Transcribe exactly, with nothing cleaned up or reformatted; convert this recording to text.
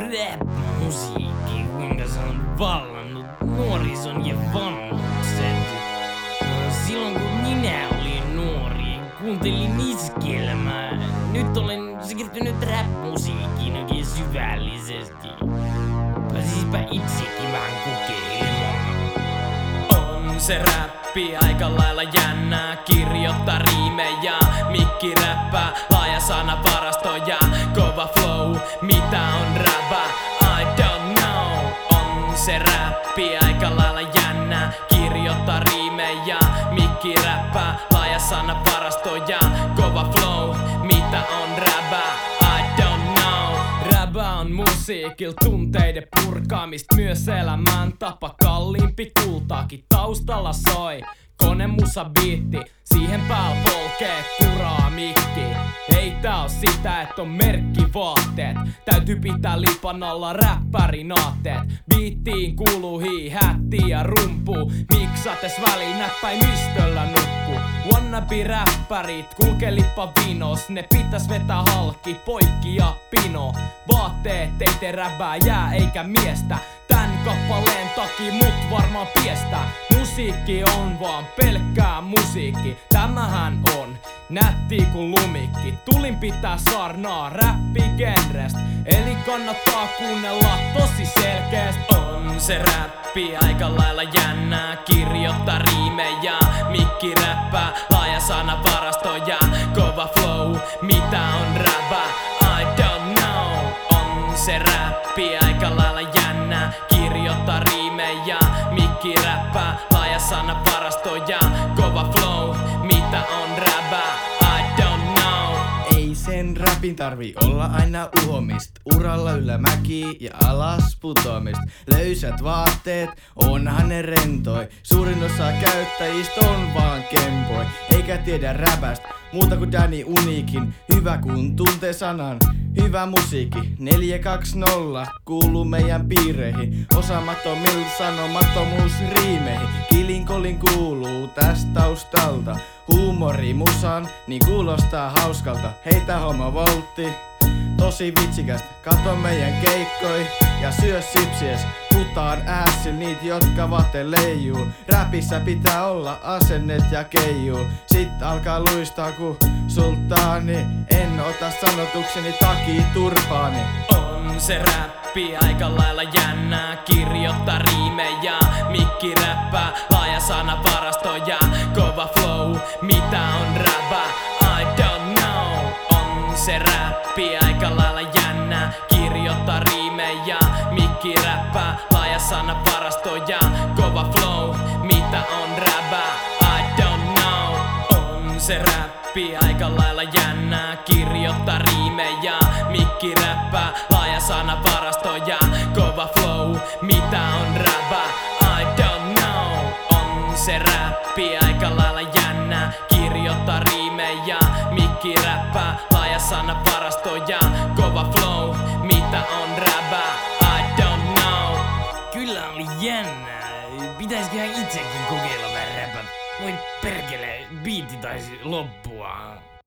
rap-musiikki, kuinka se on vallannut nuorison ja vanhukset. Silloin kun minä olin nuori, kuuntelin iskelmää. Nyt olen siirtynyt rap-musiikkiin oikein syvällisesti. Pääsispä itsekin vähän kokeilemaan. On se räppi aika lailla jännää, kirjoittaa riimejä, mikki räppää, laaja sana varastoja, kova flow, mitä on räpä, I don't know. On se räppi aika lailla jännää, kirjoittaa riimejä, mikki räppää, laaja sana varastoja, kova flow, mitä on räpä, I don't know. Räpä on musiikilla tunteiden purkamista, myös elämäntapa, kalliimpi kultaakin taustalla soi. Konemusa biitti, siihen päällä polkee kuraa mikki. Ei tää oo sitä, et on merkkivaatteet. Täytyy pitää lipan alla räppärin aatteet. Biittiin kuuluu hi-hätti ja rumpu. Miksates väliin näppäimistöllä nukkuu. Wannabe-räppärit kulkee lippa vinos. Ne pitäis vetää halki, poikki ja pino. Vaatteet ei tee räbää jää eikä miestä. Tän kappaleen takia mut varmaan piestää. Musiikki on vaan pelkkää musiikki. Tämähän on nätti kuin lumikki. Tulin pitää saarnaa räppigenrest, eli kannattaa kuunnella tosi selkeästi. On se räppi aika lailla jännää, kirjoittaa riimejä, mikki räppää, laaja sana varastoja, kova flow, mitä on räpä, I don't know. On se räppi aika lailla jännää, kirjoittaa riimejä, mikki räppää, laaja sana varastoja, kova flow, mitä on räpä, I don't know. Ei sen räpin tarvi olla aina uhomist. Uralla ylämäki ja alas putoamist. Löysät vaatteet, onhan ne rentoi. Suurin osa käyttäjistä on vaan kempoi. Eikä tiedä räpästä muuta kuin Danny Uniikin. Hyvä kun tuntee sanan, hyvä musiikki. neljä kaksi nolla kuuluu meidän piireihin. Osaamattomilta sanomattomuus riimeihin. Kilinkolin kuuluu tästä taustalta. Huumori musan, niin kuulostaa hauskalta. Heitä homma voltti, tosi vitsikästä. Kato meidän keikkoi ja syö sipsies. Putaan äässil niit, jotka vaate leijuu. Räpissä pitää olla asennet ja keijuu. Sit alkaa luistaa ku sultaani. En ota sanotukseni takii turpaani. On se räppi aika lailla jännää, kirjoittaa riimejä, mikki räppää, laaja sana varastoja, kova flow, mitä on räpä, I don't know. On se räppi aika lailla jännää, kirjoittaa riimejä, mikki räppää, laaja sana varastoja, kova flow, mitä on räpä, I don't know. On se räppi aika lailla jännää, kirjoittaa riimejä, mikki räppää, laaja sana varastoja, kova flow, mitä on räpä, I don't know. On se räppi aika lailla jännää, kirjoittaa riimejä, mikki räppää, laaja sana varastoja, kova flow, mitä on räpä, I don't know. Kyllä oli jännää. Pitäisiköhän itsekin kokeilla vähän räpät. Voi perkele, biitti taisi loppua.